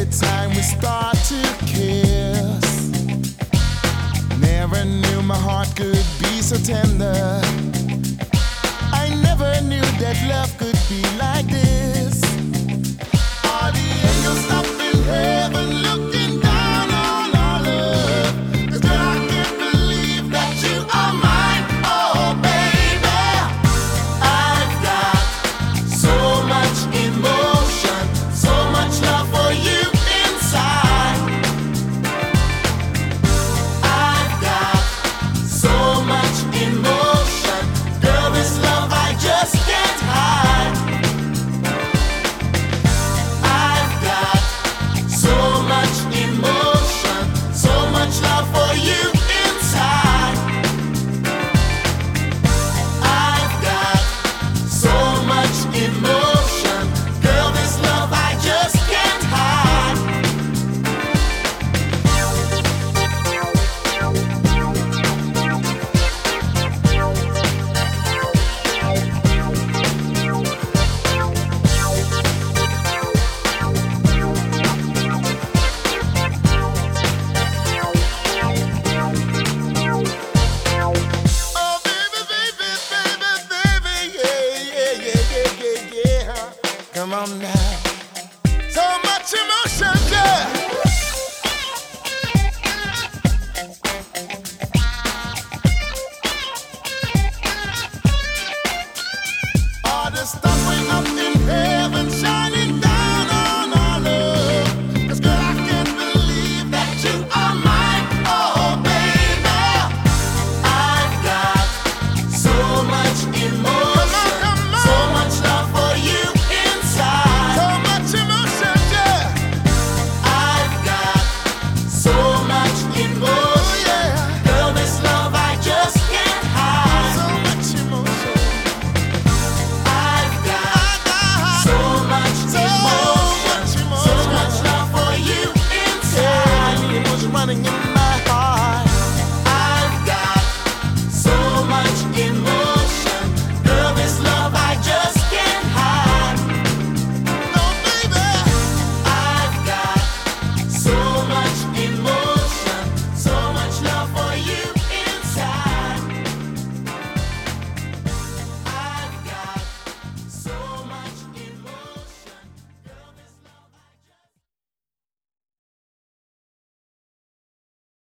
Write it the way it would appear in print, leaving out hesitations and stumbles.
time we start to kiss. Never knew my heart could be so tender. I never knew that love could be like this. All the angels up in heaven looking down on our love. 'Cause girl, I can't believe that you are mine. Oh baby, I've got so much emotion, so much love for you inside. I've got so much emotion, girl, this love I just can't hide. I've got so much emotion, so much love for you inside. I've got so much emotion, girl, this love I just can't hide. Oh baby, baby, baby, baby, yeah, yeah, yeah, yeah, yeah, yeah. Come on now. So much emotion.